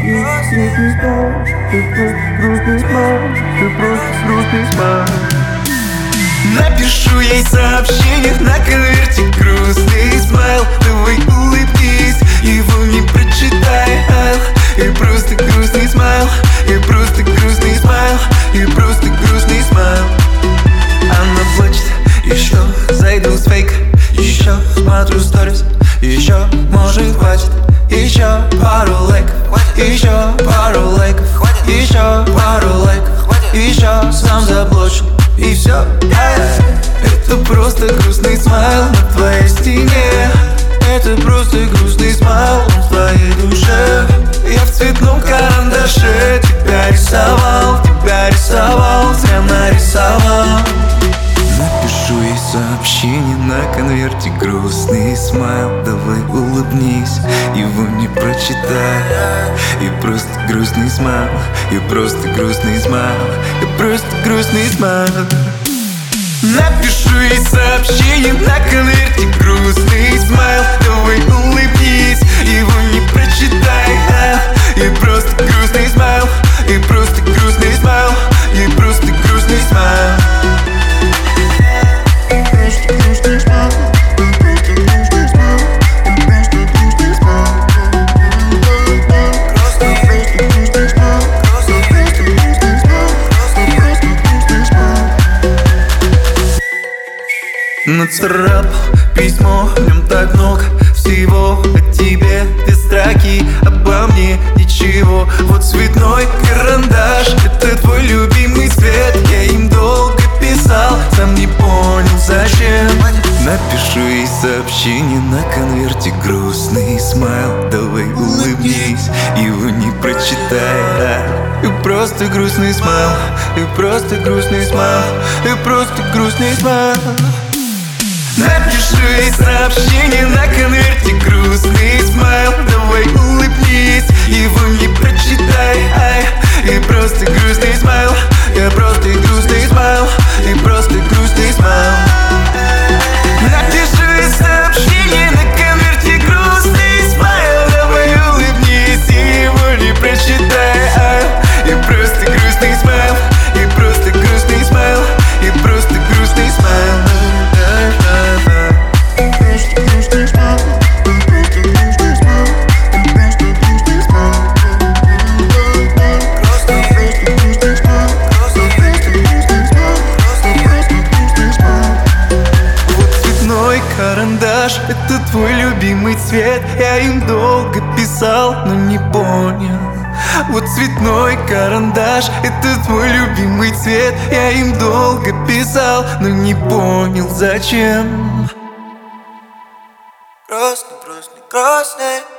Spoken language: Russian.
грустный смайл, ты просто грустный смайл, ты просто грустный смайл. Напишу ей сообщение на конверте грустный смайл. Давай улыбнись, его не прочитай. И просто грустный смайл, и просто грустный смайл, и просто грустный смайл. Она плачет, еще зайду с фейка, еще смотрю сторис, еще может хватит, еще пару лайков, еще пару лайков, еще пару лайков, еще сам заблочен. И все, это просто грустный смайл на твоей стене. Это просто грустный смайл в твоей душе. Я в цветном карандаше тебя рисовал, зря нарисовал. Напишу ей сообщение на конверте грустный смайл. Давай улыбнись, его не прочитай. И просто грустный смайл, и просто грустный смайл, и просто грустный смайл. Напишу ей сообщение на конверте грустный смайл. Давай улыбнись, его не прочитай. И просто грустный смайл, и просто грустный смайл, и просто грустный смайл. Нацарапал письмо, в нем так много всего. О тебе две строки, обо мне ничего. Вот цветной карандаш, это твой любимый цвет. Я им долго писал, сам не понял зачем. Напишу ей сообщение на конверте грустный смайл. Давай улыбнись, его не прочитай. И просто грустный смайл, и просто грустный смайл, и просто грустный смайл. Напишу ей сообщение на конверте грустный смайл. Давай улыбнись, его не прочитай. И просто грустный смайл, я просто грустный смайл, и просто грустный смайл. Напишу ей сообщение на конверте грустный смайл. Давай улыбнись, его не прочитай. И просто грустный смайл, и просто грустный смайл, и просто грустный смайл. Карандаш, это твой любимый цвет. Я им долго писал, но не понял. Вот цветной карандаш, это твой любимый цвет. Я им долго писал, но не понял зачем. Грустный, грустный, грустный.